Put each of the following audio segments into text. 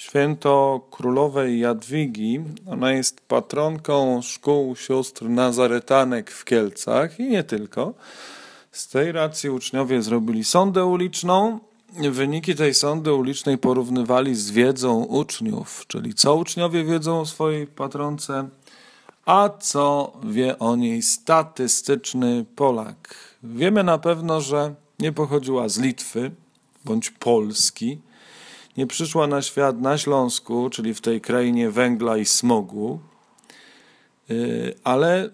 Święto Królowej Jadwigi. Ona jest patronką szkół sióstr nazaretanek w Kielcach i nie tylko. Z tej racji uczniowie zrobili sondę uliczną. Wyniki tej sondy ulicznej porównywali z wiedzą uczniów, czyli co uczniowie wiedzą o swojej patronce, a co wie o niej statystyczny Polak. Wiemy na pewno, że nie pochodziła z Litwy bądź Polski, nie przyszła na świat na Śląsku, czyli w tej krainie węgla i smogu, ale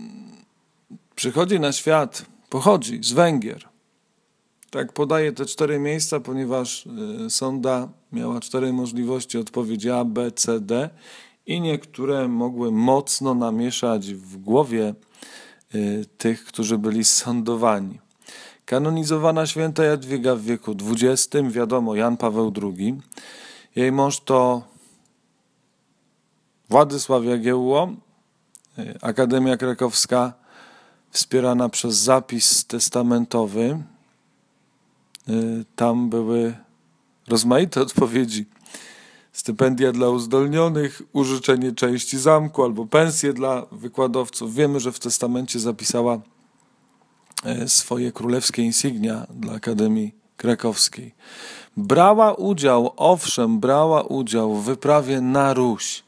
pochodzi z Węgier. Tak podaję te 4 miejsca, ponieważ sonda miała 4 możliwości odpowiedzi A, B, C, D i niektóre mogły mocno namieszać w głowie tych, którzy byli sądowani. Kanonizowana święta Jadwiga w wieku XX, wiadomo, Jan Paweł II. Jej mąż to Władysław Jagiełło, Akademia Krakowska wspierana przez zapis testamentowy. Tam były rozmaite odpowiedzi. Stypendia dla uzdolnionych, użyczenie części zamku albo pensje dla wykładowców. Wiemy, że w testamencie zapisała swoje królewskie insygnia dla Akademii Krakowskiej. Brała udział w wyprawie na Ruś.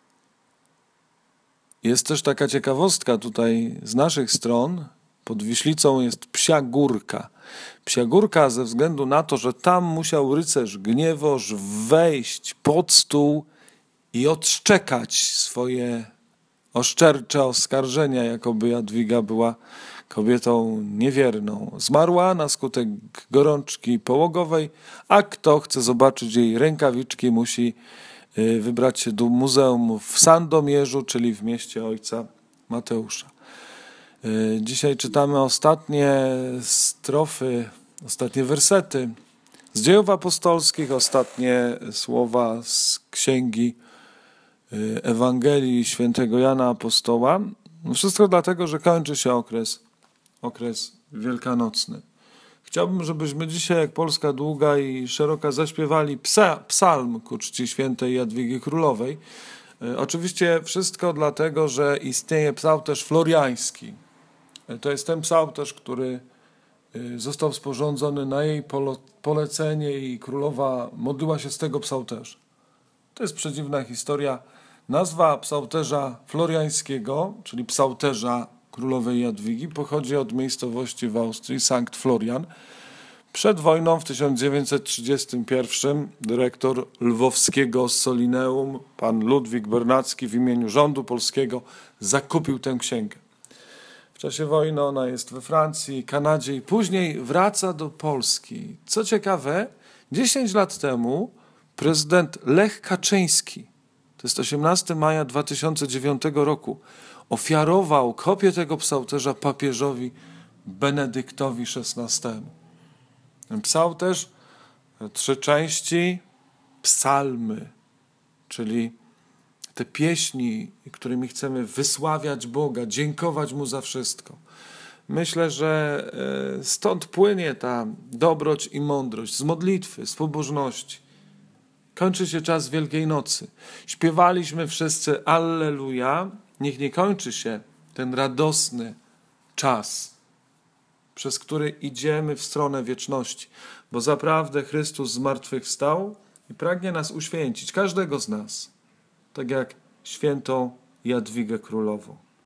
Jest też taka ciekawostka tutaj z naszych stron. Pod Wiślicą jest Psia Górka. Psia Górka ze względu na to, że tam musiał rycerz Gniewoż wejść pod stół i odszczekać swoje oszczercze oskarżenia, jakoby Jadwiga była kobietą niewierną. Zmarła na skutek gorączki połogowej, a kto chce zobaczyć jej rękawiczki, musi wybrać się do muzeum w Sandomierzu, czyli w mieście ojca Mateusza. Dzisiaj czytamy ostatnie strofy, ostatnie wersety z Dziejów Apostolskich, ostatnie słowa z księgi Ewangelii świętego Jana Apostoła. Wszystko dlatego, że kończy się okres wielkanocny. Chciałbym, żebyśmy dzisiaj, jak Polska długa i szeroka, zaśpiewali psalm ku czci świętej Jadwigi Królowej. Oczywiście wszystko dlatego, że istnieje psalm też floriański. To jest ten psalm też, który został sporządzony na jej polecenie i królowa modliła się z tego psalterza. To jest przedziwna historia. Nazwa psalterza floriańskiego, czyli psalterza królowej Jadwigi, pochodzi od miejscowości w Austrii, Sankt Florian. Przed wojną w 1931 dyrektor lwowskiego Solineum, pan Ludwik Bernacki, w imieniu rządu polskiego zakupił tę księgę. W czasie wojny ona jest we Francji, Kanadzie i później wraca do Polski. Co ciekawe, 10 lat temu prezydent Lech Kaczyński, to jest 18 maja 2009 roku, ofiarował kopię tego psalterza papieżowi Benedyktowi XVI. Ten psalterz, 3 części, psalmy, czyli te pieśni, którymi chcemy wysławiać Boga, dziękować Mu za wszystko. Myślę, że stąd płynie ta dobroć i mądrość, z modlitwy, z pobożności. Kończy się czas Wielkiej Nocy. Śpiewaliśmy wszyscy Alleluja. Niech nie kończy się ten radosny czas, przez który idziemy w stronę wieczności, bo zaprawdę Chrystus zmartwychwstał i pragnie nas uświęcić, każdego z nas, tak jak świętą Jadwigę Królową.